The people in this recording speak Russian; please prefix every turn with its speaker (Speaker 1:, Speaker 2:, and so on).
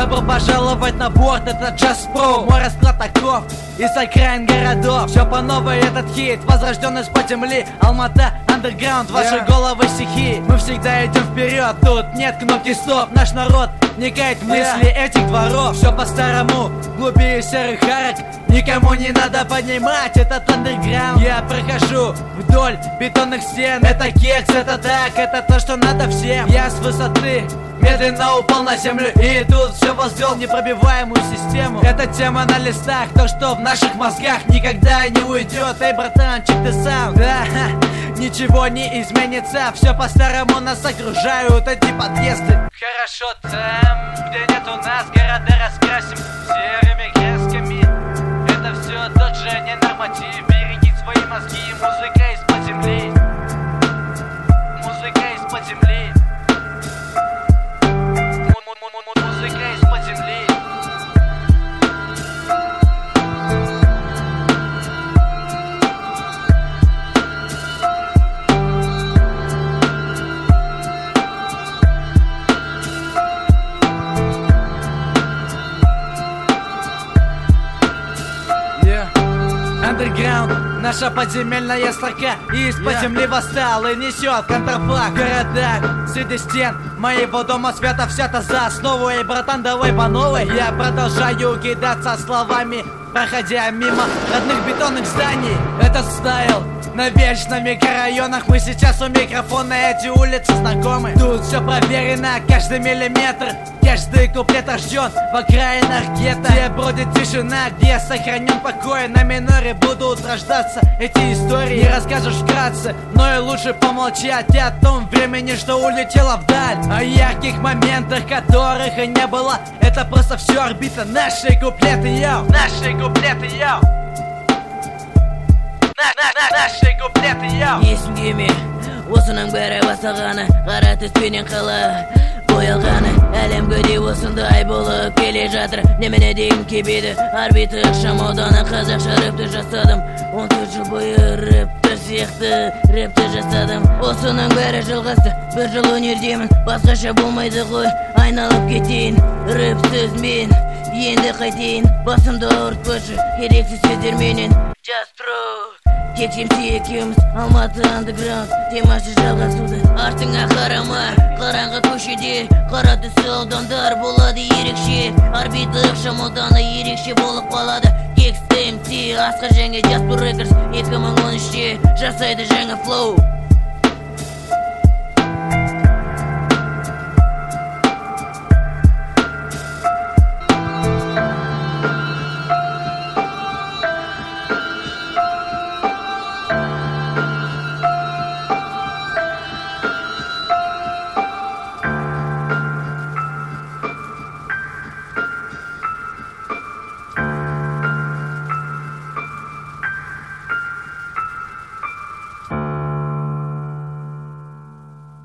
Speaker 1: Добро пожаловать на борт, это Just Pro. Мой расклад таков, из окраин городов. Все по новой этот хит, возрожденный с-под земли. Алмата, андерграунд, ваши головы стихи. Мы всегда идем вперед, тут нет кнопки стоп. Наш народ не кает мысли этих дворов. Все по-старому, глубее серых арок. Никому не надо поднимать этот андерграунд. Я прохожу вдоль бетонных стен. Это кекс, это так, это то, что надо всем. Я с высоты медленно упал на землю и тут все возвел непробиваемую систему. Эта тема на листах, то, что в наших мозгах никогда не уйдет. Эй, братанчик, ты сам, да, ничего не изменится. Все по-старому нас окружают эти подъезды. Хорошо там, где нет у нас, города раскрасим серыми красками. Это все тот же ненорматив. Берегите свои мозги, музыка из-под земли. Музыка из-под земли. Музыка из-под земли. Underground, наша подземельная строка. Из-под земли восстал и несет контрафакт. В городах, среди стен моего дома свято взято за основу. Эй, братан, давай по новой. Я продолжаю кидаться словами, проходя мимо родных бетонных зданий. Этот стайл на вечном микрорайонах. Мы сейчас у микрофона, эти улицы знакомы. Тут все проверено, каждый миллиметр. Каждый куплет рожден в окраинах гетто, где бродит тишина, где сохранен покой. На миноре будут рождаться эти истории. Не расскажешь вкратце, но и лучше помолчать о том времени, что улетело вдаль. О ярких моментах, которых и не было. Это просто все орбита, наши куплеты, йоу. Наши куплеты, йоу. Наши куплеты, йоу.
Speaker 2: Есімгеме, осының бәрі басталғаны, қара түспенен қала боялғаны. Әлем көде осындай болып келе жатыр. Немене дейін кебеді орбита ықшам ауданы. Қазақша рэпті жасадым, 14 жыл бойы рэптер сияқты рэпті жасадым. Осының бәрі жалғасты, бір жыл өнердемін. Басқаша болмайды ғой, айналып кетейін рэпсіз мен. Енді қайтейін, басымды ауыртпашы керексіз сөздерменен. Just Pro, тек жемсе екеуміз, Алматы андеграунд темасы жалғасуда. Артыңа қарама, қараңғы көшеде қара түсі аудандар болады ерекше. Орбита ықшам ауданы ерекше болып қалады. Кекс ТМТ, Асқар және Just Pro Records 2013-те жасайды жаңа флоу.